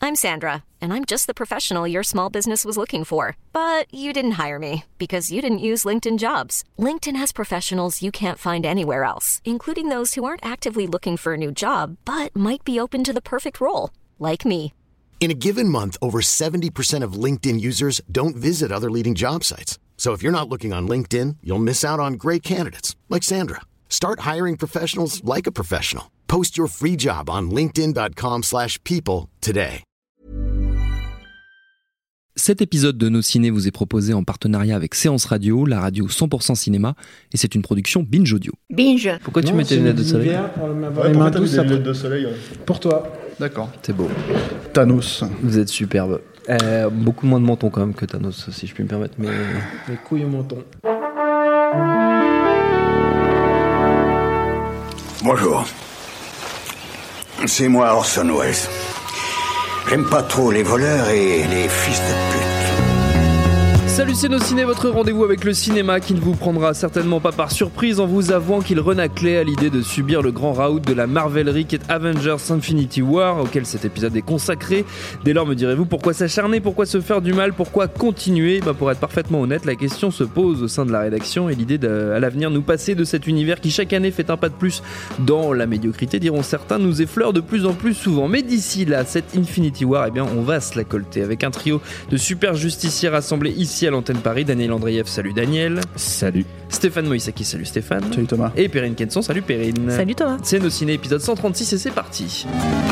I'm Sandra, and I'm just the professional your small business was looking for. But you didn't hire me because you didn't use LinkedIn Jobs. LinkedIn has professionals you can't find anywhere else, including those who aren't actively looking for a new job, but might be open to the perfect role, like me. In a given month, over 70% of LinkedIn users don't visit other leading job sites. So if you're not looking on LinkedIn, you'll miss out on great candidates like Sandra. Start hiring professionals like a professional. Post your free job on linkedin.com/people today. Cet épisode de Nos Ciné vous est proposé en partenariat avec Séance Radio, la radio 100% cinéma, et c'est une production Binge Audio. Binge. Pourquoi tu mets tes lunettes de soleil ? Pour les mains douces, des lunettes de soleil. Pour toi. D'accord. C'est beau. Thanos. Vous êtes superbe. Beaucoup moins de menton quand même que Thanos, si je puis me permettre. Mais Les couilles au menton. Bonjour. C'est moi Orson Welles. J'aime pas trop les voleurs et les fils de pute. Salut, c'est Nos Ciné, votre rendez-vous avec le cinéma qui ne vous prendra certainement pas par surprise en vous avouant qu'il renaclait à l'idée de subir le grand raout de la marvelerie qu'est Avengers Infinity War, auquel cet épisode est consacré. Dès lors, me direz-vous, pourquoi s'acharner, pourquoi se faire du mal, pourquoi continuer ? Pour être parfaitement honnête, la question se pose au sein de la rédaction et l'idée à l'avenir nous passer de cet univers qui chaque année fait un pas de plus dans la médiocrité, diront certains, nous effleure de plus en plus souvent. Mais d'ici là, cette Infinity War, on va se la colter avec un trio de super justiciers rassemblés ici à l'antenne Paris. Daniel Andreev, salut Daniel. Salut. Stéphane Moïsaki, salut Stéphane. Salut Thomas. Et Perrine Kenson, salut Perrine. Salut Thomas. C'est Nos Ciné, épisode 136 et c'est parti.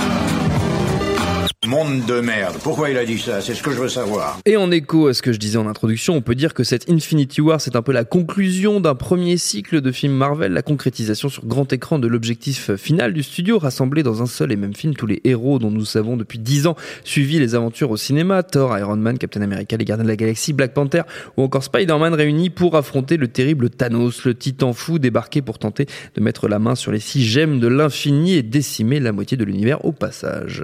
Monde de merde. Pourquoi il a dit ça ? C'est ce que je veux savoir. Et en écho à ce que je disais en introduction, on peut dire que cette Infinity War, c'est un peu la conclusion d'un premier cycle de films Marvel, la concrétisation sur grand écran de l'objectif final du studio, rassembler dans un seul et même film tous les héros dont nous savons depuis 10 ans suivi les aventures au cinéma, Thor, Iron Man, Captain America, les Gardiens de la Galaxie, Black Panther ou encore Spider-Man réunis pour affronter le terrible Thanos, le titan fou débarqué pour tenter de mettre la main sur les 6 gemmes de l'infini et décimer la moitié de l'univers au passage.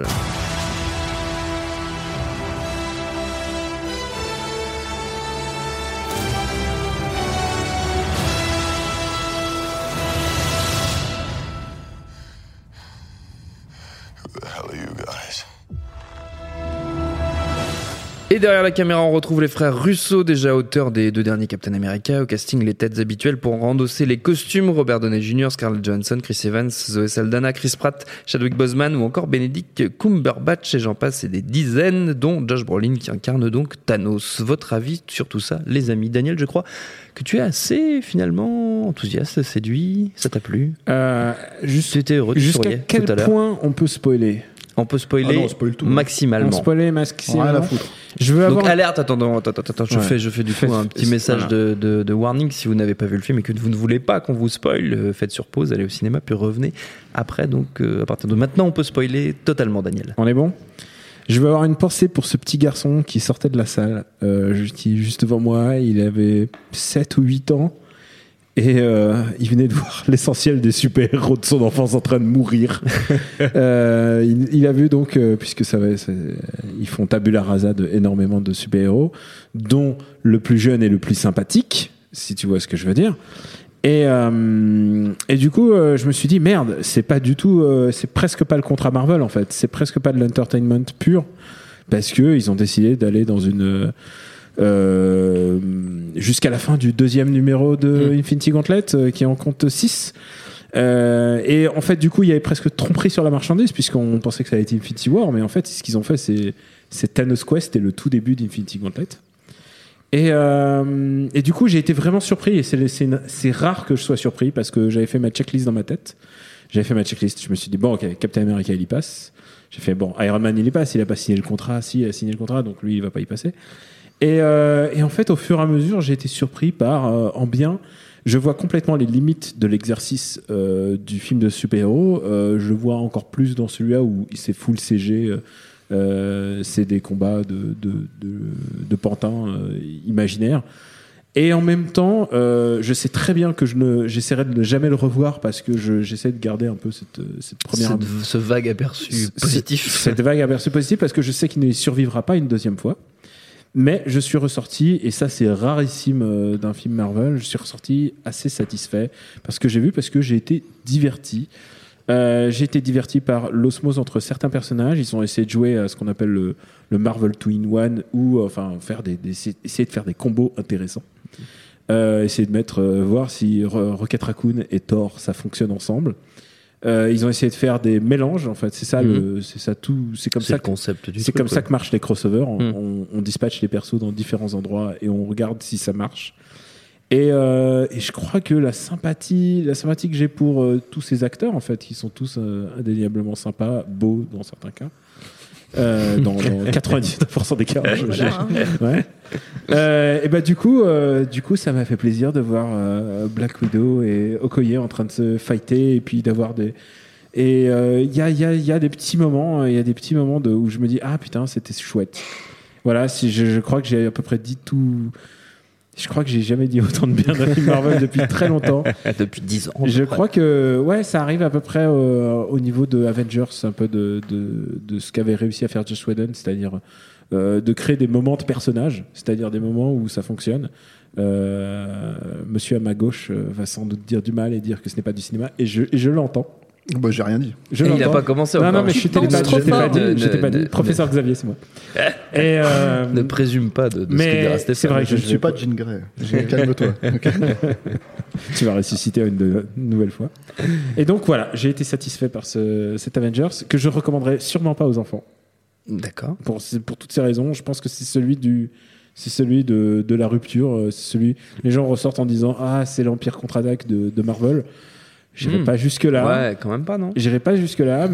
Et derrière la caméra, on retrouve les frères Russo, déjà auteurs des 2 derniers Captain America. Au casting, les têtes habituelles pour endosser les costumes. Robert Downey Jr., Scarlett Johansson, Chris Evans, Zoe Saldana, Chris Pratt, Chadwick Boseman ou encore Benedict Cumberbatch. Et j'en passe, et des dizaines, dont Josh Brolin qui incarne donc Thanos. Votre avis sur tout ça, les amis ? Daniel, je crois que tu es assez, finalement, enthousiaste, séduit. Ça t'a plu ? Tu étais heureux, tu Jusqu'à souriais quel tout à l'heure. point on peut spoiler ? On peut spoiler on spoil tout, maximalement. On spoiler maximalement. Rien à foutre. Je veux avoir... Donc alerte, attends, je fais du coup un petit message voilà. de warning. Si vous n'avez pas vu le film et que vous ne voulez pas qu'on vous spoil, faites sur pause, allez au cinéma, puis revenez après. Donc à partir de maintenant, on peut spoiler totalement, Daniel. On est bon ? Je veux avoir une pensée pour ce petit garçon qui sortait de la salle, juste devant moi. Il avait 7 ou 8 ans. Et il venait de voir l'essentiel des super-héros de son enfance en train de mourir. Il a vu donc, puisque ils font tabula rasa de énormément de super-héros, dont le plus jeune et le plus sympathique, si tu vois ce que je veux dire. Et du coup, je me suis dit, merde, c'est pas du tout, c'est presque pas le contrat Marvel en fait. C'est presque pas de l'entertainment pur, parce que ils ont décidé d'aller dans une... jusqu'à la fin du 2e numéro de Infinity Gauntlet qui en compte 6 et en fait du coup il y avait presque tromperie sur la marchandise puisqu'on pensait que ça allait être Infinity War, mais en fait ce qu'ils ont fait c'est Thanos Quest et le tout début d'Infinity Gauntlet et du coup j'ai été vraiment surpris et c'est rare que je sois surpris parce que j'avais fait ma checklist dans ma tête. Je me suis dit bon, ok, Captain America il y passe. J'ai fait bon, Iron Man il y passe, il a pas signé le contrat, il a signé le contrat, donc lui il va pas y passer. Et en fait, au fur et à mesure, j'ai été surpris par, en bien, je vois complètement les limites de l'exercice du film de super-héros. Je vois encore plus dans celui-là où c'est full CG, c'est des combats de pantins imaginaires. Et en même temps, je sais très bien que j'essaierai de ne jamais le revoir parce que j'essaie de garder un peu cette première... Ce vague aperçu positif. Cette vague aperçu positif parce que je sais qu'il ne survivra pas une deuxième fois. Mais je suis ressorti, et ça c'est rarissime d'un film Marvel, je suis ressorti assez satisfait parce que j'ai été diverti. J'ai été diverti par l'osmose entre certains personnages. Ils ont essayé de jouer à ce qu'on appelle le Marvel 2-in-1 ou essayer de faire des combos intéressants. Essayer de voir si Rocket Raccoon et Thor ça fonctionne ensemble. Ils ont essayé de faire des mélanges, en fait. C'est ça c'est comme ça le concept du c'est truc, comme ça ouais. que marchent les crossovers. On dispatche les persos dans différents endroits et on regarde si ça marche. Et je crois que la sympathie que j'ai pour tous ces acteurs, en fait, qui sont tous indéniablement sympas, beaux dans certains cas, dans 99% des cas. Et bah du coup, ça m'a fait plaisir de voir Black Widow et Okoye en train de se fighter et puis d'avoir des. Et il y a des petits moments, où je me dis ah putain c'était chouette. Voilà, si je crois que j'ai à peu près dit tout. Je crois que j'ai jamais dit autant de bien d'un film Marvel depuis très longtemps. Depuis 10 ans. Je crois que ça arrive à peu près au niveau de Avengers, un peu de ce qu'avait réussi à faire Joss Whedon, c'est-à-dire de créer des moments de personnages, c'est-à-dire des moments où ça fonctionne. Monsieur à ma gauche va sans doute dire du mal et dire que ce n'est pas du cinéma, et je l'entends. Bah, j'ai rien dit. Il n'a pas commencé encore. Non, mais je t'ai pas dit. Professeur Xavier, c'est moi. Et ne présume pas de ce qu'il dira Stéphane. C'est vrai que je ne suis pas Jean Grey. Calme-toi. Okay. Tu vas ressusciter une nouvelle fois. Et donc voilà, j'ai été satisfait par cet Avengers que je recommanderais sûrement pas aux enfants. D'accord. Pour toutes ces raisons, je pense que c'est celui de la rupture. Les gens ressortent en disant ah c'est l'Empire contre-attaque de Marvel. J'irai pas jusque-là. Ouais, quand même pas, non. J'irai pas jusque-là,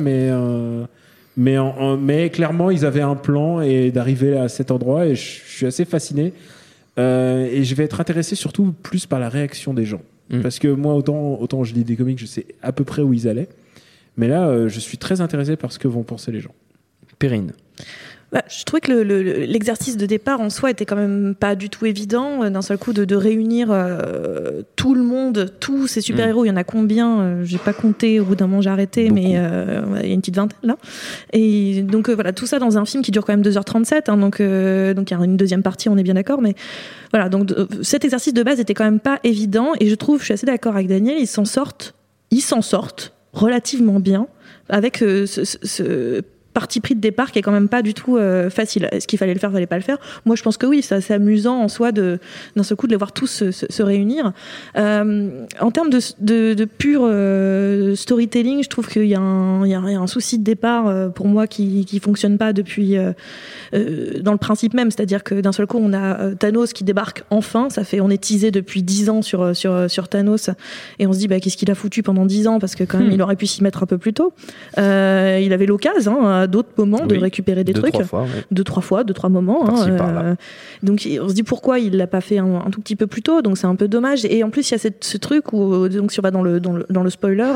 mais clairement, ils avaient un plan et d'arriver à cet endroit, et je suis assez fasciné. Et je vais être intéressé surtout plus par la réaction des gens. Parce que moi, autant je lis des comics, je sais à peu près où ils allaient. Mais là, je suis très intéressé par ce que vont penser les gens. Perrine. Je trouvais que l'exercice de départ en soi était quand même pas du tout évident, d'un seul coup de réunir tout le monde, tous ces super-héros. Il y en a combien j'ai pas compté, au bout d'un moment j'ai arrêté. Beaucoup. Mais il y a une petite vingtaine là. Et donc voilà, tout ça dans un film qui dure quand même 2h37, hein, donc il y a une deuxième partie, on est bien d'accord, mais voilà, donc cet exercice de base était quand même pas évident, et je trouve, je suis assez d'accord avec Daniel, ils s'en sortent relativement bien avec ce parti pris de départ qui est quand même pas du tout facile. Est-ce qu'il fallait le faire, fallait pas le faire? Moi, je pense que oui, c'est assez amusant en soi d'un seul coup de les voir tous se réunir. En termes de pur storytelling, je trouve qu'il y a un souci de départ pour moi qui fonctionne pas depuis dans le principe même, c'est-à-dire que d'un seul coup on a Thanos qui débarque enfin. On est teasé depuis 10 ans sur Thanos, et on se dit qu'est-ce qu'il a foutu pendant 10 ans, parce que quand même il aurait pu s'y mettre un peu plus tôt. Il avait l'occasion à d'autres moments de récupérer des trucs. 2-3 fois, 2-3 moments. Donc on se dit pourquoi il l'a pas fait un tout petit peu plus tôt, donc c'est un peu dommage. Et en plus il y a ce truc où, donc si on va dans le spoiler,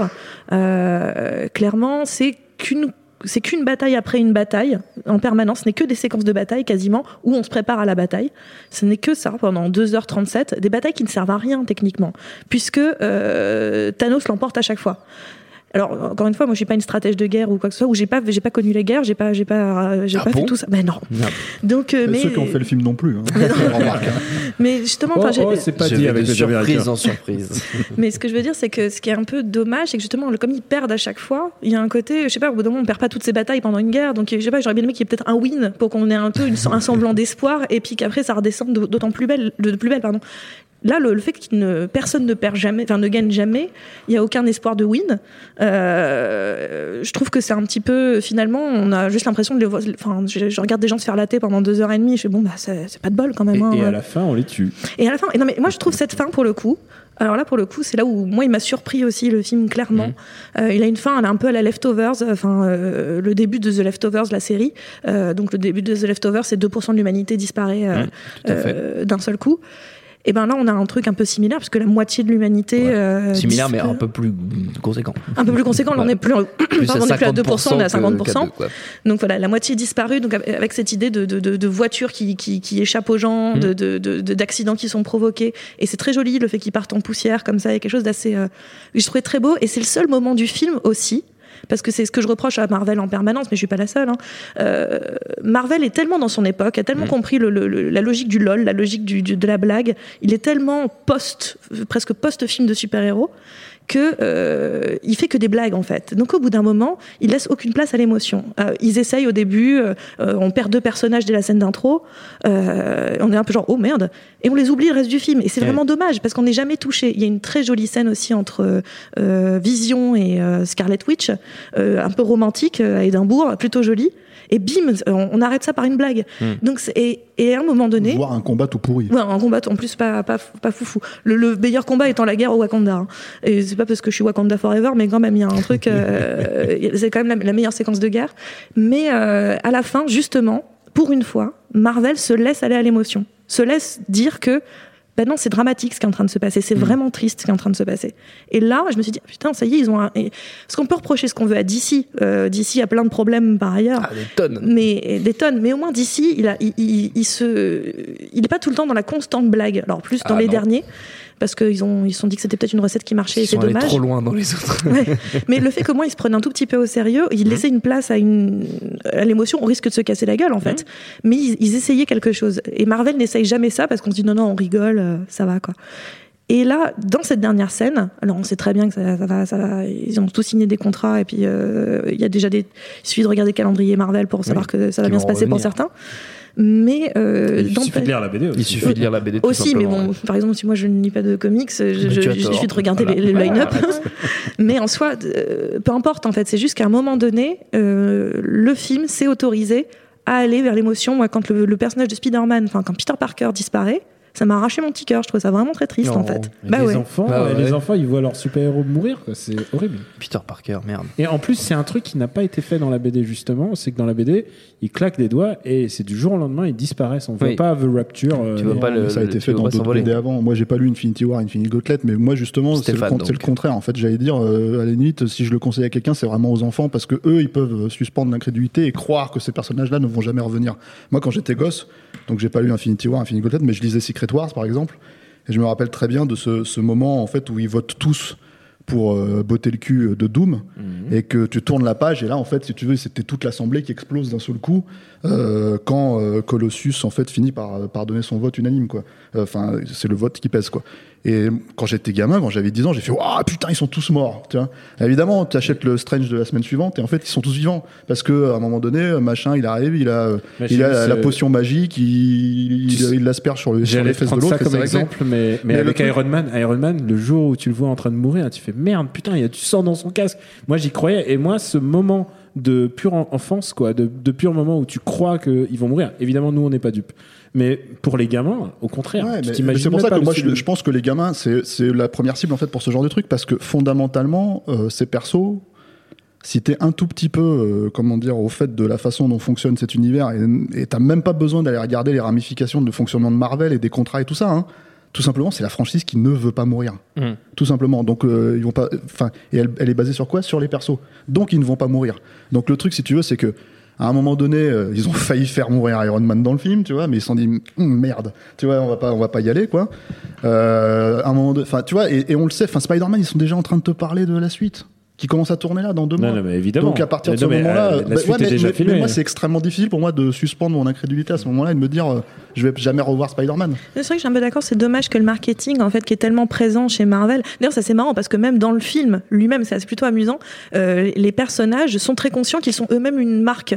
clairement c'est qu'une bataille après une bataille en permanence. Ce n'est que des séquences de bataille quasiment où on se prépare à la bataille. Ce n'est que ça pendant 2h37, des batailles qui ne servent à rien techniquement, puisque Thanos l'emporte à chaque fois. Alors encore une fois, moi je suis pas une stratège de guerre ou quoi que ce soit, ou j'ai pas connu les guerres, j'ai pas fait tout ça. Mais non. Donc mais ceux qui ont fait le film non plus. Hein. Mais justement, c'est pas dit avec surprise en surprise. Mais ce que je veux dire, c'est que ce qui est un peu dommage, c'est que justement, comme ils perdent à chaque fois, il y a un côté, je sais pas, au bout d'un moment, on perd pas toutes ces batailles pendant une guerre, donc je sais pas, j'aurais bien aimé qu'il y ait peut-être un win pour qu'on ait un peu un semblant d'espoir, et puis qu'après ça redescende de plus belle. Là, le fait que personne ne perd jamais, ne gagne jamais, il n'y a aucun espoir de win. Je trouve que c'est un petit peu, finalement, on a juste l'impression de les voir. Je regarde des gens se faire latter pendant 2h30, je fais c'est pas de bol quand même. Et à la fin, on les tue. Et à la fin, non mais moi je trouve cette fin pour le coup. Alors là, pour le coup, c'est là où moi il m'a surpris aussi le film, clairement. Il a une fin, elle est un peu à la Leftovers, le début de The Leftovers, la série. Donc le début de The Leftovers, c'est 2% de l'humanité disparaît d'un seul coup. Et ben là, on a un truc un peu similaire, parce que la moitié de l'humanité... similaire, mais un peu plus conséquent. Un peu plus conséquent, on n'est plus à 2%, on est à 50%. Donc voilà, la moitié disparue, donc avec cette idée de voitures qui échappent aux gens, d'accidents qui sont provoqués. Et c'est très joli, le fait qu'ils partent en poussière, comme ça, il y a quelque chose d'assez... je trouvais très beau, et c'est le seul moment du film aussi, parce que c'est ce que je reproche à Marvel en permanence, mais je suis pas la seule. Marvel est tellement dans son époque, a tellement compris la logique du LOL, la logique de la blague. Il est tellement presque post-film de super-héros, que il fait que des blagues en fait. Donc au bout d'un moment, il laisse aucune place à l'émotion. Ils essayent au début, on perd 2 personnages dès la scène d'intro, on est un peu genre oh merde, et on les oublie le reste du film. Et c'est vraiment dommage parce qu'on n'est jamais touché. Il y a une très jolie scène aussi entre Vision et Scarlet Witch, un peu romantique à Édimbourg, plutôt jolie. Et bim, on arrête ça par une blague. Donc et à un moment donné, voir un combat tout pourri. Ouais, un combat en plus pas foufou. Le meilleur combat étant la guerre au Wakanda. Hein. Et c'est pas parce que je suis Wakanda Forever, mais quand même il y a un truc. C'est quand même la meilleure séquence de guerre. Mais à la fin, justement, pour une fois, Marvel se laisse aller à l'émotion, se laisse dire que ben non, c'est dramatique ce qui est en train de se passer, c'est vraiment triste ce qui est en train de se passer. Et là, je me suis dit, putain, ça y est, ils ont parce qu'on peut reprocher ce qu'on veut à DC. DC a plein de problèmes par ailleurs. Ah, des tonnes. Mais au moins DC, il est pas tout le temps dans la constante blague. Alors plus dans les derniers, parce qu'ils se sont dit que c'était peut-être une recette qui marchait et c'est dommage. Ils sont allés trop loin dans les autres. Ouais. Mais le fait qu'au moins ils se prennent un tout petit peu au sérieux, ils laissaient une place à l'émotion, on risque de se casser la gueule en fait. Mais ils essayaient quelque chose. Et Marvel n'essaye jamais ça parce qu'on se dit non, on rigole, ça va quoi. Et là, dans cette dernière scène, alors on sait très bien que ça va, ils ont tous signé des contrats et puis il y a déjà il suffit de regarder le calendrier Marvel pour savoir que ça va bien se passer pour certains. Mais il suffit de lire la BD aussi. Il suffit de lire la BD tout aussi, mais bon, par exemple, si moi je ne lis pas de comics, il suffit de regarder les line-up. Mais en soi, peu importe en fait, c'est juste qu'à un moment donné, le film s'est autorisé à aller vers l'émotion. Moi, quand le personnage de Spider-Man, enfin quand Peter Parker disparaît, ça m'a arraché mon petit cœur. Je trouve ça vraiment très triste en fait. Les enfants, ils voient leur super-héros mourir, quoi. C'est horrible. Peter Parker, merde. Et en plus, c'est un truc qui n'a pas été fait dans la BD justement. C'est que dans la BD, ils claquent des doigts et c'est du jour au lendemain, ils disparaissent. On voit pas The Rapture. Tu vois pas ça a été fait dans d'autres BD avant. Moi, j'ai pas lu Infinity War, Infinity Gauntlet, mais moi justement, c'est le contraire. En fait, j'allais dire, à la limite, si je le conseille à quelqu'un, c'est vraiment aux enfants parce que eux, ils peuvent suspendre l'incrédulité et croire que ces personnages-là ne vont jamais revenir. Moi, quand j'étais gosse, donc j'ai pas lu Infinity War, Infinity Gauntlet, mais je lisais Secret Wars par exemple, et je me rappelle très bien de ce moment en fait où ils votent tous pour botter le cul de Doom, et que tu tournes la page et là en fait, si tu veux, c'était toute l'assemblée qui explose d'un seul coup quand Colossus en fait finit par donner son vote unanime quoi. Enfin, c'est le vote qui pèse quoi. Et quand j'étais gamin, quand j'avais 10 ans, j'ai fait waouh putain, ils sont tous morts, tu vois. Évidemment, tu achètes le Strange de la semaine suivante et en fait, ils sont tous vivants parce que à un moment donné, machin, il arrive, il a la potion magique, il l'asperge sur les fesses de l'autre. Ça comme exemple, mais avec Iron Man, le jour où tu le vois en train de mourir, tu fais merde, putain, il y a du sang dans son casque. Moi, j'y croyais et moi, ce moment de pure enfance, quoi, de pur moment où tu crois qu'ils vont mourir. Évidemment, nous, on n'est pas dupes. Mais pour les gamins, au contraire, ouais, mais c'est pour ça que moi je pense que les gamins c'est la première cible en fait pour ce genre de truc parce que fondamentalement ces persos, si t'es un tout petit peu comment dire au fait de la façon dont fonctionne cet univers et t'as même pas besoin d'aller regarder les ramifications de fonctionnement de Marvel et des contrats et tout ça, hein, tout simplement c'est la franchise qui ne veut pas mourir, tout simplement. Donc ils vont pas, enfin, et elle est basée sur quoi? Sur les persos. Donc ils ne vont pas mourir. Donc le truc si tu veux c'est que à un moment donné, ils ont failli faire mourir Iron Man dans le film, tu vois, mais ils se sont dit merde, tu vois, on va pas y aller, quoi. À un moment, enfin, tu vois, et on le sait, enfin, Spider-Man, ils sont déjà en train de te parler de la suite, qui commence à tourner là dans 2 mois. Non, mais évidemment. Donc à partir de ce moment-là, mais moi c'est extrêmement difficile pour moi de suspendre mon incrédulité à ce moment-là et de me dire je vais jamais revoir Spider-Man. C'est vrai que je suis un peu d'accord, c'est dommage que le marketing en fait qui est tellement présent chez Marvel. D'ailleurs ça c'est marrant parce que même dans le film lui-même, c'est plutôt amusant, les personnages sont très conscients qu'ils sont eux-mêmes une marque.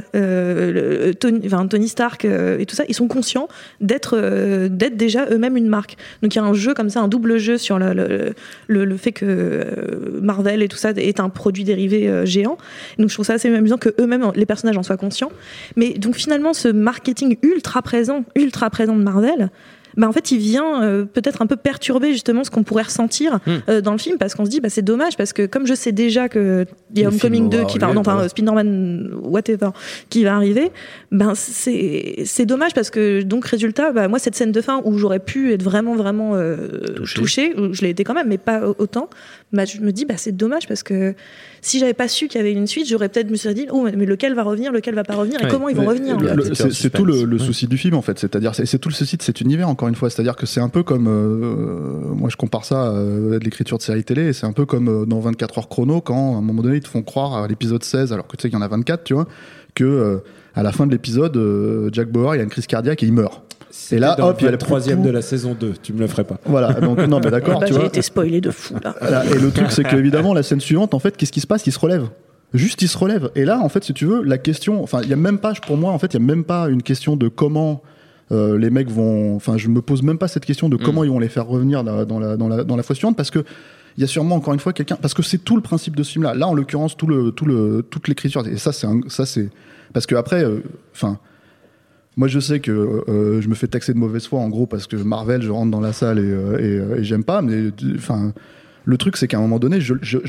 Tony Stark et tout ça, ils sont conscients d'être déjà eux-mêmes une marque. Donc il y a un jeu comme ça, un double jeu sur le fait que Marvel et tout ça est un produit dérivé géant. Donc je trouve ça assez amusant que eux-mêmes les personnages en soient conscients. Mais donc finalement ce marketing ultra présent de Marvel, bah en fait il vient peut-être un peu perturber justement ce qu'on pourrait ressentir dans le film parce qu'on se dit bah c'est dommage parce que comme je sais déjà que il y a Homecoming 2 qui va Spider-Man whatever qui va arriver, ben c'est dommage parce que donc résultat bah moi cette scène de fin où j'aurais pu être vraiment touchée, je l'ai été quand même mais pas autant, bah je me dis bah c'est dommage parce que si j'avais pas su qu'il y avait une suite, j'aurais peut-être me serais dit oh mais lequel va revenir, lequel va pas revenir et comment ils vont revenir. C'est tout le souci du film en fait, c'est-à-dire c'est tout le souci de cet univers encore une fois, c'est-à-dire que c'est un peu comme moi je compare ça à de l'écriture de série télé et c'est un peu comme dans 24 heures chrono quand à un moment donné ils te font croire à l'épisode 16 alors que tu sais qu'il y en a 24 tu vois que à la fin de l'épisode Jack Bauer il a une crise cardiaque et il meurt. Et là, hop, il y a le troisième de la saison 2. Tu me le ferais pas. Voilà. Donc non, mais d'accord. J'ai été spoilé de fou là. Et le truc, c'est que évidemment, la scène suivante, en fait, qu'est-ce qui se passe ? Il se relève. Juste, il se relève. Et là, en fait, si tu veux, la question, enfin, il y a même pas, pour moi, en fait, il y a même pas une question de comment les mecs vont. Enfin, je me pose même pas cette question de comment ils vont les faire revenir dans la fois suivante, parce que il y a sûrement encore une fois quelqu'un, parce que c'est tout le principe de ce film-là. Là, en l'occurrence, toute l'écriture. Et ça, c'est parce que après, enfin. Moi, je sais que je me fais taxer de mauvaise foi, en gros, parce que Marvel, je rentre dans la salle et j'aime pas. Mais enfin, le truc, c'est qu'à un moment donné,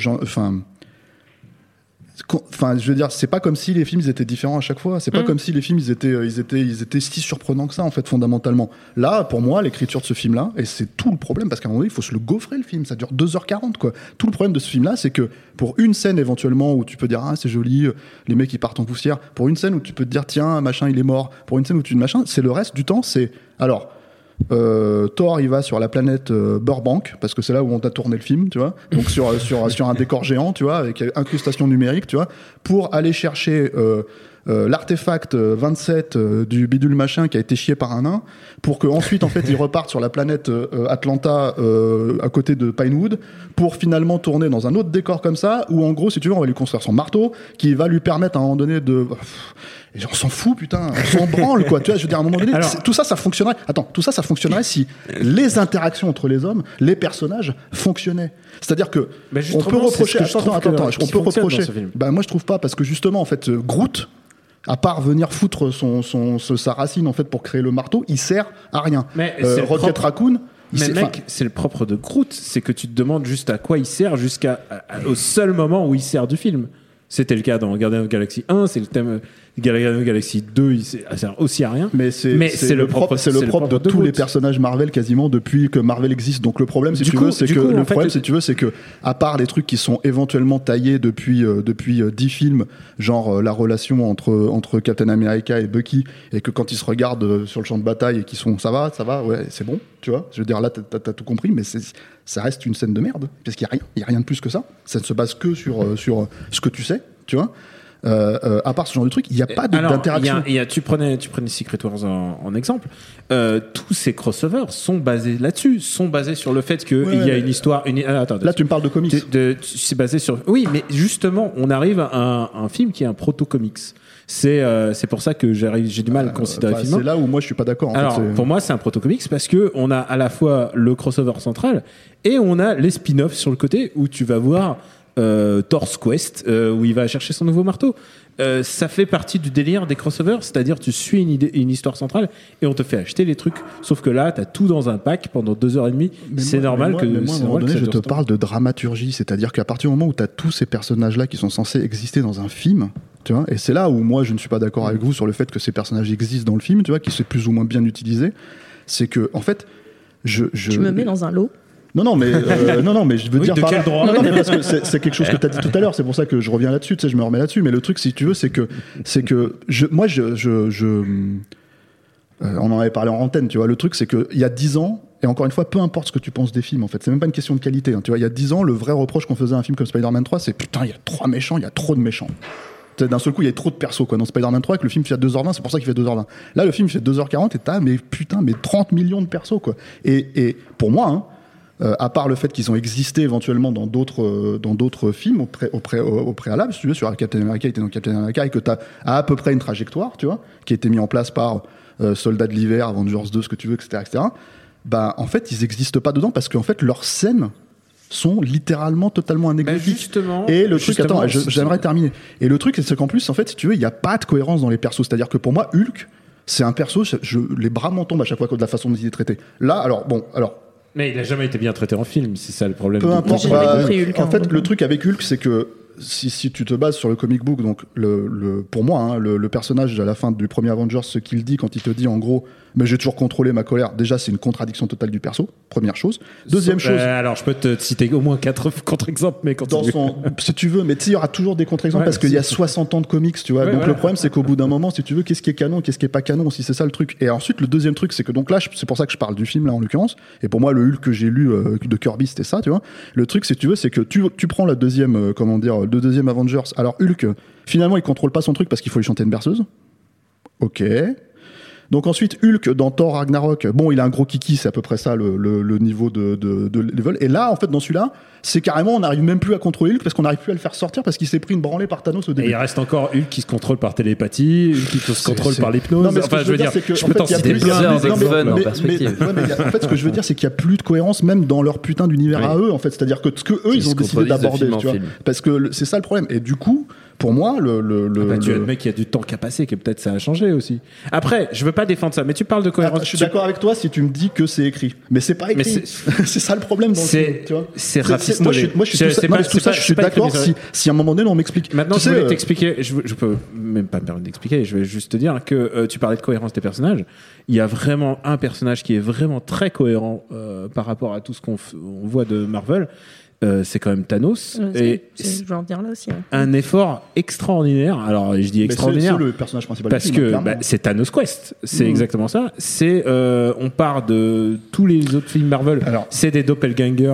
je veux dire, c'est pas comme si les films ils étaient différents à chaque fois. C'est pas comme si les films ils étaient si surprenants que ça, en fait, fondamentalement. Là, pour moi, l'écriture de ce film-là, et c'est tout le problème, parce qu'à un moment donné, il faut se le gaufrer, le film. Ça dure 2h40, quoi. Tout le problème de ce film-là, c'est que pour une scène éventuellement où tu peux dire, ah, c'est joli, les mecs ils partent en poussière. Pour une scène où tu peux te dire, tiens, machin, il est mort. Pour une scène où tu machin, c'est le reste du temps, c'est. Alors. Thor il va sur la planète Burbank parce que c'est là où on a tourné le film, tu vois, donc sur un décor géant, tu vois, avec incrustation numérique, tu vois, pour aller chercher l'artefact 27 du bidule machin qui a été chié par un nain, pour qu'ensuite en fait ils repartent sur la planète Atlanta à côté de Pinewood, pour finalement tourner dans un autre décor comme ça, où en gros, si tu veux, on va lui construire son marteau qui va lui permettre à un moment donné de... Et on s'en fout, putain, on s'en branle, quoi. Tu vois, je veux dire, à un moment donné, tout ça fonctionnerait. Attends, tout ça fonctionnerait si les interactions entre les hommes, les personnages fonctionnaient. C'est-à-dire que on peut reprocher. On peut reprocher. Ben moi, je trouve pas, parce que justement, en fait, Groot, à part venir foutre sa racine en fait pour créer le marteau, il sert à rien. Rocket Raccoon. Mais mec, c'est le propre de Groot, c'est que tu te demandes juste à quoi il sert au seul moment où il sert du film. C'était le cas dans Guardians of the Galaxy 1, c'est le thème Guardians of the Galaxy 2, il sert aussi à rien. Mais c'est le propre de tous les personnages Marvel quasiment depuis que Marvel existe. Donc le problème, si tu veux, c'est que à part les trucs qui sont éventuellement taillés depuis 10 films, genre la relation entre Captain America et Bucky, et que quand ils se regardent sur le champ de bataille et qu'ils sont ça va, ouais, c'est bon, tu vois. Je veux dire, là t'as tout compris, mais ça reste une scène de merde parce qu'il y a rien de plus que ça. Ça ne se base que sur ce que tu sais, tu vois. À part ce genre de truc, il n'y a pas d'interaction. Tu prenais Secret Wars en exemple. Tous ces crossovers sont basés là-dessus, sont basés sur le fait qu'il y a une histoire. Là, tu me parles de comics. C'est basé sur. Oui, mais justement, on arrive à un film qui est un proto-comics. C'est pour ça que j'ai du mal à considérer le film. C'est là où moi je suis pas d'accord. Alors, pour moi, c'est un proto-comics parce que on a à la fois le crossover central et on a les spin-offs sur le côté où tu vas voir Thor's Quest où il va chercher son nouveau marteau. Ça fait partie du délire des crossovers, c'est-à-dire tu suis une histoire centrale et on te fait acheter les trucs. Sauf que là, t'as tout dans un pack pendant 2h30. C'est normal que. Mais moi, à un moment donné, je te parle de dramaturgie, c'est-à-dire qu'à partir du moment où t'as tous ces personnages-là qui sont censés exister dans un film, tu vois, et c'est là où moi je ne suis pas d'accord avec vous sur le fait que ces personnages existent dans le film, tu vois, qui sont plus ou moins bien utilisés. C'est que, en fait, tu me mets dans un lot. Non, mais je veux dire de quel droit ? Non, mais parce que c'est quelque chose que tu as dit tout à l'heure, c'est pour ça que je reviens là-dessus, tu sais, je me remets là-dessus, mais le truc, si tu veux, c'est que on en avait parlé en antenne, tu vois, le truc, c'est que il y a 10 ans, et encore une fois, peu importe ce que tu penses des films, en fait, c'est même pas une question de qualité, hein, tu vois, il y a 10 ans, le vrai reproche qu'on faisait à un film comme Spider-Man 3, c'est putain, il y a trop de méchants. D'un seul coup, il y a trop de persos, quoi. Dans Spider-Man 3, que le film fait 2h20, c'est pour ça qu'il fait 2h20. Là, le film fait 2h40 et t'as, mais 30 millions de persos, quoi. Et pour moi, à part le fait qu'ils ont existé éventuellement dans d'autres films au préalable, si tu veux, sur Captain America, il était dans Captain America, et que t'as à peu près une trajectoire, tu vois, qui a été mis en place par Soldats de l'hiver, Avengers 2, ce que tu veux, etc., etc. Bah, en fait, ils existent pas dedans parce qu'en fait, leurs scènes sont littéralement totalement anecdotiques. Et le truc, attends, j'aimerais terminer. Et le truc, c'est qu'en plus, en fait, si tu veux, il n'y a pas de cohérence dans les persos. C'est-à-dire que pour moi, Hulk, c'est un perso, les bras m'en tombent à chaque fois de la façon dont il est traité. Là, mais il n'a jamais été bien traité en film, c'est ça le problème. Peu importe. En fait, le truc avec Hulk, c'est que si tu te bases sur le comic book, donc pour moi, le personnage à la fin du premier Avengers, ce qu'il dit quand il te dit en gros, mais j'ai toujours contrôlé ma colère. Déjà, c'est une contradiction totale du perso. Première chose. Deuxième chose. Alors, je peux te citer au moins 4 contre-exemples, mais si tu veux, mais tu sais, il y aura toujours des contre-exemples parce qu'il y a 60 ans de comics, tu vois. Donc le problème, c'est qu'au bout d'un moment, si tu veux, qu'est-ce qui est canon, qu'est-ce qui est pas canon, si c'est ça le truc. Et ensuite, le deuxième truc, c'est que donc là, c'est pour ça que je parle du film là en l'occurrence. Et pour moi, le Hulk que j'ai lu de Kirby, c'était ça, tu vois. Le truc, si tu veux, c'est que tu prends le deuxième Avengers. Alors Hulk, finalement, il contrôle pas son truc parce qu'il faut lui chanter une berceuse. Ok. Donc ensuite, Hulk dans Thor Ragnarok, bon, il a un gros kiki, c'est à peu près ça le niveau de level. Et là, en fait, dans celui-là, c'est carrément, on n'arrive même plus à contrôler Hulk parce qu'on n'arrive plus à le faire sortir parce qu'il s'est pris une branlée par Thanos au début. Et il reste encore Hulk qui se contrôle par télépathie, Hulk qui se contrôle par l'hypnose. Non, mais ce que je veux dire, c'est que je peux t'en citer plusieurs en perspective. En fait, ce que je veux dire, c'est qu'il n'y a plus de cohérence même dans leur putain d'univers à eux, en fait. C'est-à-dire que ce que eux, ils ont décidé d'aborder, tu vois. Parce que c'est ça le problème. Et du coup, pour moi, tu as le mec qui a du temps qu'à passer, que peut-être ça a changé aussi. Après, je veux pas défendre ça, mais tu parles de cohérence. Je suis d'accord avec toi si tu me dis que c'est écrit, mais c'est pas écrit. C'est ça le problème dans le film, tu vois. C'est raciste. Moi, je suis d'accord si à un moment donné on m'explique. Maintenant, je voulais t'expliquer. Je peux même pas me permettre d'expliquer. Je vais juste te dire que tu parlais de cohérence des personnages. Il y a vraiment un personnage qui est vraiment très cohérent par rapport à tout ce qu'on voit de Marvel. C'est quand même Thanos. Je vais en dire là aussi. Un effort extraordinaire. Alors, je dis extraordinaire. C'est le personnage principal. Parce que c'est Thanos Quest. C'est exactement ça. On part de tous les autres films Marvel. Alors, c'est des doppelgangers.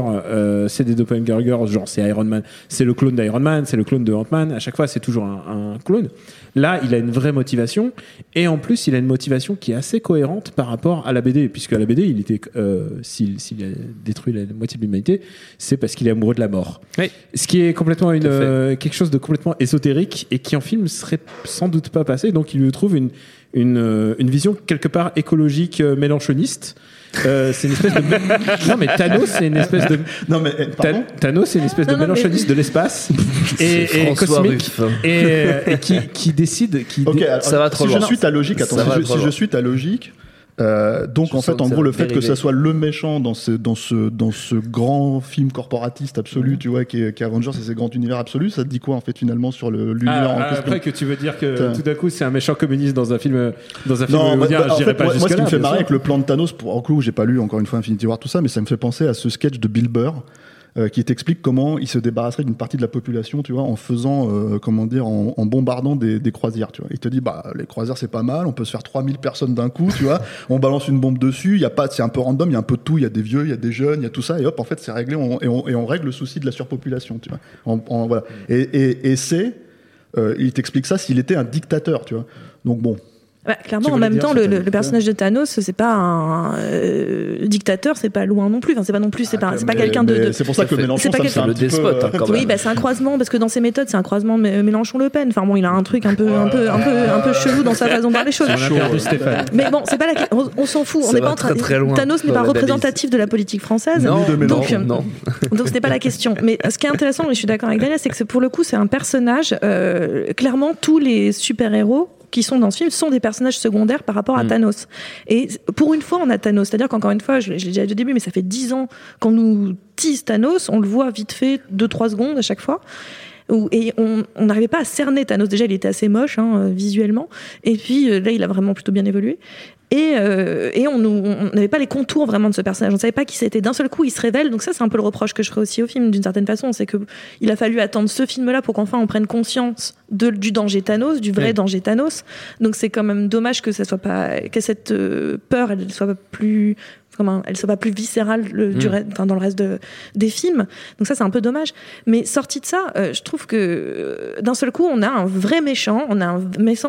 Genre, c'est Iron Man. C'est le clone d'Iron Man. C'est le clone de Ant-Man. À chaque fois, c'est toujours un clone. Là, il a une vraie motivation. Et en plus, il a une motivation qui est assez cohérente par rapport à la BD. Puisque à la BD, il était, s'il a détruit la moitié de l'humanité, c'est parce qu'il est amoureux de la mort. Oui. Ce qui est complètement quelque chose de complètement ésotérique et qui en film serait sans doute pas passé. Donc il lui trouve une vision quelque part écologique mélanchoniste. C'est une espèce de non mais Thanos c'est une espèce de Thanos c'est une espèce de mélanchoniste de l'espace et cosmique et qui décide ça va trop loin. Si je suis ta logique, je suis ta logique. Donc en fait, en gros, le fait que ça soit le méchant dans ce grand film corporatiste absolu, tu vois, qui est Avengers et ses grands univers absolus, ça te dit quoi en fait finalement sur l'univers en question? Après que tu veux dire que tout d'un coup c'est un méchant communiste dans un film non, j'irai pas jusque là. Moi, ce qui me fait marrer avec le plan de Thanos, pour en coup, j'ai pas lu encore une fois Infinity War tout ça, mais ça me fait penser à ce sketch de Bill Burr. Qui t'explique comment il se débarrasserait d'une partie de la population, tu vois, en faisant, en bombardant des croisières, tu vois. Il te dit, les croisières c'est pas mal, on peut se faire 3000 personnes d'un coup, tu vois, on balance une bombe dessus, c'est un peu random, il y a un peu de tout, il y a des vieux, il y a des jeunes, il y a tout ça, et hop, en fait, c'est réglé, on règle le souci de la surpopulation, tu vois. Voilà. Il t'explique ça s'il était un dictateur, tu vois. Donc bon. Clairement, en même temps, le personnage de Thanos, c'est pas un dictateur, c'est pas loin non plus. Enfin, c'est pas non plus, c'est pas quelqu'un de. C'est pour ça que Mélenchon, c'est le despote. Oui, c'est un croisement parce que dans ses méthodes, c'est un croisement Mélenchon-Le Pen. Enfin bon, il a un truc un peu chelou dans sa façon de voir les choses. Mais bon, c'est pas on s'en fout. On n'est pas en train. Thanos n'est pas représentatif de la politique française. Donc ce n'est pas la question. Mais ce qui est intéressant, et je suis d'accord avec Daniel, c'est que pour le coup, c'est un personnage. Clairement, tous les super-héros qui sont dans ce film sont des personnages secondaires par rapport à Thanos. Et pour une fois, on a Thanos. C'est-à-dire qu'encore une fois, je l'ai déjà dit au début, mais ça fait 10 ans qu'on nous tease Thanos, on le voit vite fait 2-3 secondes à chaque fois. Et on n'arrivait pas à cerner Thanos. Déjà, il était assez moche visuellement. Et puis là, il a vraiment plutôt bien évolué. Et on n'avait pas les contours vraiment de ce personnage. On ne savait pas qui c'était. D'un seul coup, il se révèle. Donc ça, c'est un peu le reproche que je ferai aussi au film, d'une certaine façon. C'est qu'il a fallu attendre ce film-là pour qu'enfin on prenne conscience du danger Thanos, du vrai danger Thanos. Donc c'est quand même dommage que ça soit pas, que cette peur, elle soit pas plus... elle soit pas plus viscérale dans le reste des films. Donc ça, c'est un peu dommage. Mais sorti de ça, je trouve que d'un seul coup, on a un vrai méchant, on a un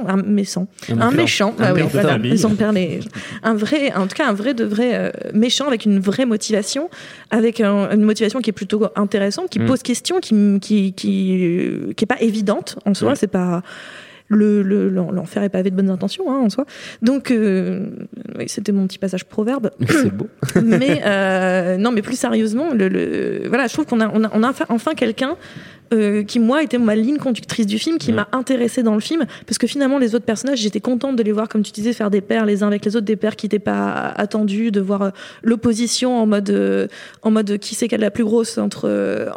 vrai méchant avec une vraie motivation, avec une motivation qui est plutôt intéressante, qui pose question, qui est pas évidente en soi. C'est pas... l'enfer est pavé de bonnes intentions en soi. Donc oui, c'était mon petit passage proverbe. C'est beau. Mais plus sérieusement, voilà, je trouve qu'on a enfin quelqu'un qui moi était ma ligne conductrice du film, qui m'a intéressée dans le film, parce que finalement les autres personnages, j'étais contente de les voir, comme tu disais, faire des pairs les uns avec les autres, des pairs qui n'étaient pas attendus, de voir l'opposition en mode qui c'est qui a la plus grosse entre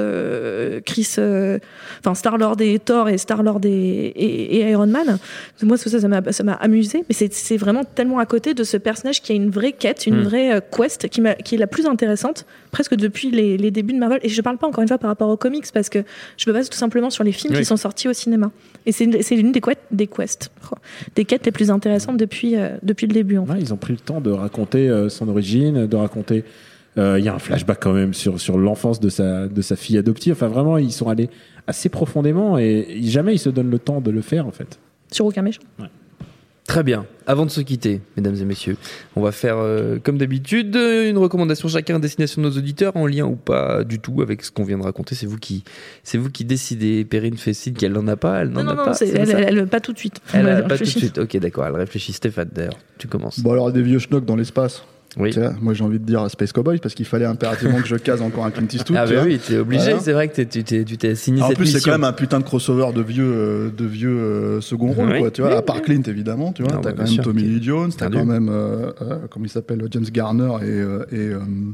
Star-Lord et Thor et Star-Lord et Iron Man. Moi ça m'a amusé, mais c'est vraiment tellement à côté de ce personnage qui a une vraie quête, une vraie quest qui est la plus intéressante presque depuis les débuts de Marvel. Et je parle pas encore une fois par rapport aux comics, parce que je me base tout simplement sur les films qui sont sortis au cinéma. Et c'est l'une des quêtes les plus intéressantes depuis le début. En fait. Ils ont pris le temps de raconter son origine, de raconter. Il y a un flashback quand même sur l'enfance de sa fille adoptive. Enfin, vraiment, ils sont allés assez profondément et jamais ils se donnent le temps de le faire, en fait. Sur aucun méchant. Ouais. Très bien. Avant de se quitter, mesdames et messieurs, on va faire, comme d'habitude, une recommandation chacun à destination de nos auditeurs, en lien ou pas du tout avec ce qu'on vient de raconter. C'est vous qui décidez. Perrine fait signe qu'elle n'en a pas, elle n'en a pas. Elle pas tout de suite. Elle pas tout de suite. Ok, d'accord. Elle réfléchit. Stéphane, d'ailleurs, tu commences. Bon, alors des vieux schnocks dans l'espace. Oui. Moi j'ai envie de dire Space Cowboy parce qu'il fallait impérativement que je case encore un Clint Eastwood. Ah bah oui, t'es obligé, voilà. C'est vrai que tu t'es assigné cette mission. En plus c'est quand même un putain de crossover de vieux second rôle, oui. quoi, tu vois, à part Clint évidemment, tu vois, t'as quand même Tommy Lee Jones, t'as quand même comment il s'appelle, James Garner et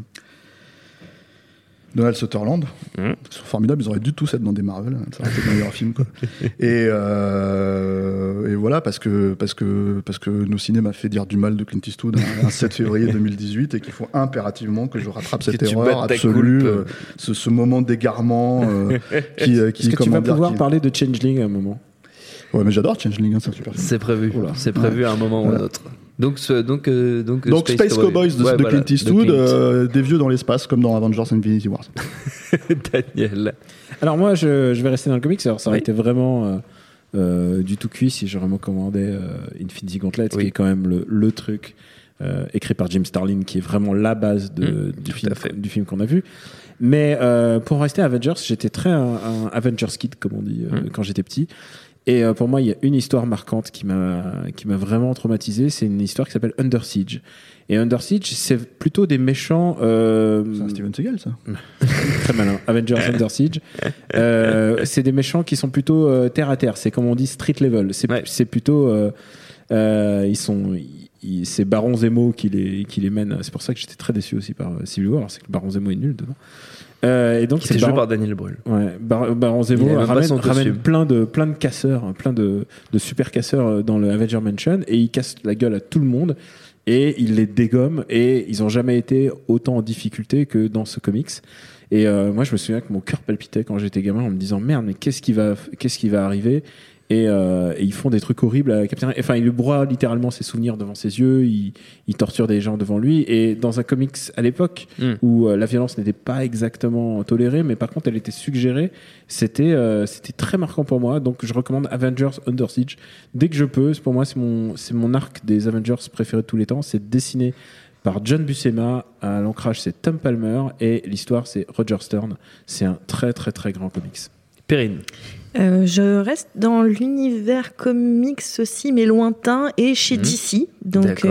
Donald Sutherland. Ils sont formidables, ils auraient dû tous être dans des Marvel, ça aurait été le meilleur film, quoi. Et voilà, parce que nos ciné m'a fait dire du mal de Clint Eastwood un 7 février 2018 et qu'il faut impérativement que je rattrape cette erreur absolue, ce moment d'égarement qui Est-ce que tu vas pouvoir parler de Changeling à un moment? Ouais, mais j'adore Changeling, c'est un super film. C'est prévu. Voilà. C'est prévu à un moment ou à un autre. Donc Space Cowboys de Clint Eastwood, des vieux dans l'espace comme dans Avengers Infinity War. Daniel. Alors moi je vais rester dans le comics. Alors ça aurait été vraiment du tout cuit si je recommandais Infinity Gauntlet, qui est quand même le truc écrit par Jim Starlin, qui est vraiment la base du film qu'on a vu. Mais pour rester à Avengers, j'étais très un Avengers kid comme on dit quand j'étais petit. Et pour moi, il y a une histoire marquante qui m'a vraiment traumatisé. C'est une histoire qui s'appelle Under Siege. Et Under Siege, c'est plutôt des méchants. C'est un Steven Seagal, ça. Très malin. Avengers Under Siege. C'est des méchants qui sont plutôt terre à terre. C'est comme on dit street level. C'est plutôt. C'est Baron Zemo qui les mène. C'est pour ça que j'étais très déçu aussi par Civil War. C'est que Baron Zemo est nul dedans. Et donc c'est joué par Daniel Brühl. Ouais, Baron Zemo ramène plein de casseurs, plein de super casseurs dans le Avenger Mansion, et il casse la gueule à tout le monde et il les dégomme, et ils ont jamais été autant en difficulté que dans ce comics. Et moi je me souviens que mon cœur palpitait quand j'étais gamin en me disant merde, mais qu'est-ce qui va arriver? Et ils font des trucs horribles à Captain. Enfin, il lui broie littéralement ses souvenirs devant ses yeux. Il torture des gens devant lui. Et dans un comics à l'époque où la violence n'était pas exactement tolérée, mais par contre elle était suggérée, c'était très marquant pour moi. Donc je recommande Avengers Under Siege dès que je peux. Pour moi, c'est mon arc des Avengers préféré de tous les temps. C'est dessiné par John Buscema. À l'ancrage, c'est Tom Palmer. Et l'histoire, c'est Roger Stern. C'est un très très très grand comics. Perrine. Je reste dans l'univers comics aussi, mais lointain, et chez DC. Donc,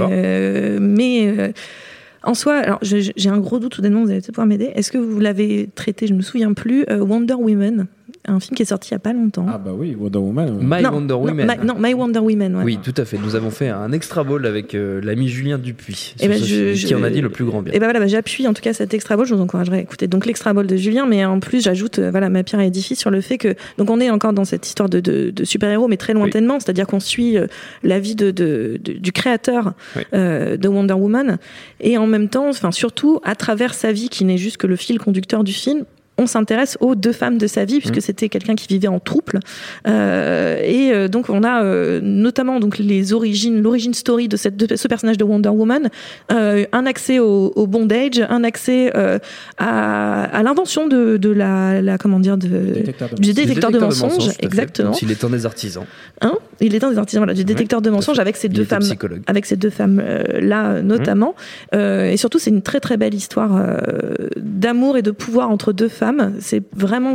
en soi, alors j'ai un gros doute, soudainement, vous allez peut-être pouvoir m'aider. Est-ce que vous l'avez traité, je me souviens plus, Wonder Woman, un film qui est sorti il n'y a pas longtemps. Ah bah oui, Wonder Woman. My Wonder Woman. My Wonder Woman. Ouais. Oui, tout à fait. Nous avons fait un extra ball avec l'ami Julien Dupuis, qui en a dit le plus grand bien. Et voilà, j'appuie en tout cas cet extra ball. Je vous encouragerai à écouter donc l'extra ball de Julien, mais en plus j'ajoute ma pierre à l'édifice sur le fait que donc on est encore dans cette histoire de super-héros, mais très lointainement, c'est-à-dire qu'on suit la vie du créateur de Wonder Woman, et en même temps, enfin surtout à travers sa vie qui n'est juste que le fil conducteur du film. On s'intéresse aux deux femmes de sa vie, puisque c'était quelqu'un qui vivait en trouble. Donc on a notamment donc l'origine story de ce personnage de Wonder Woman, un accès au bondage, un accès à l'invention du détecteur de mensonges, exactement. Il est un des artisans. Il est un des artisans du détecteur de mensonges avec ces deux femmes là notamment. Et surtout c'est une très très belle histoire d'amour et de pouvoir entre deux femmes. C'est vraiment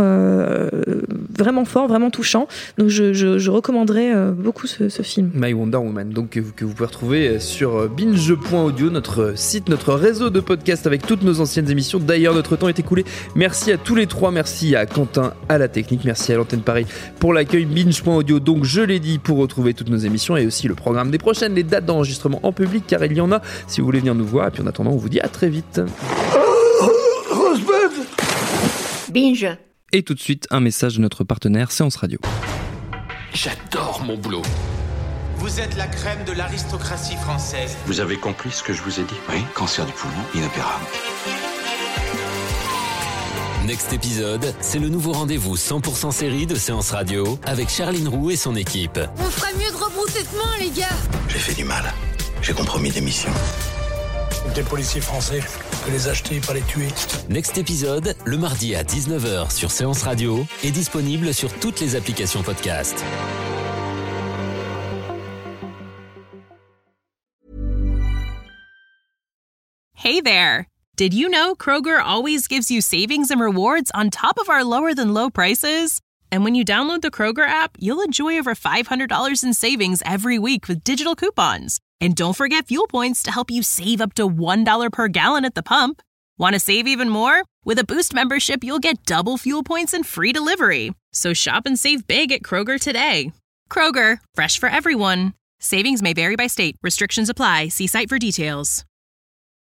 fort, vraiment touchant. Donc je recommanderais beaucoup ce film. My Wonder Woman, donc que vous pouvez retrouver sur binge.audio, notre site, notre réseau de podcasts avec toutes nos anciennes émissions. D'ailleurs, notre temps est écoulé. Merci à tous les trois, merci à Quentin à la technique, merci à l'antenne Paris pour l'accueil. Binge.audio, donc je l'ai dit, pour retrouver toutes nos émissions et aussi le programme des prochaines, les dates d'enregistrement en public, car il y en a si vous voulez venir nous voir. Et puis en attendant, on vous dit à très vite. Binge. Et tout de suite, un message de notre partenaire Séance Radio. J'adore mon boulot. Vous êtes la crème de l'aristocratie française. Vous avez compris ce que je vous ai dit? Oui, cancer du poumon, inopérable. Next épisode, c'est le nouveau rendez-vous 100% série de Séance Radio avec Charline Roux et son équipe. On ferait mieux de rebrousser de main, les gars. J'ai fait du mal. J'ai compromis des missions. Des policiers français, que les acheter, pas les tuer. Next épisode, le mardi à 19h sur Séance Radio, est disponible sur toutes les applications podcast. Hey there! Did you know Kroger always gives you savings and rewards on top of our lower-than-low prices? And when you download the Kroger app, you'll enjoy over $500 in savings every week with digital coupons. And don't forget fuel points to help you save up to $1 per gallon at the pump. Want to save even more? With a Boost membership, you'll get double fuel points and free delivery. So shop and save big at Kroger today. Kroger, fresh for everyone. Savings may vary by state. Restrictions apply. See site for details.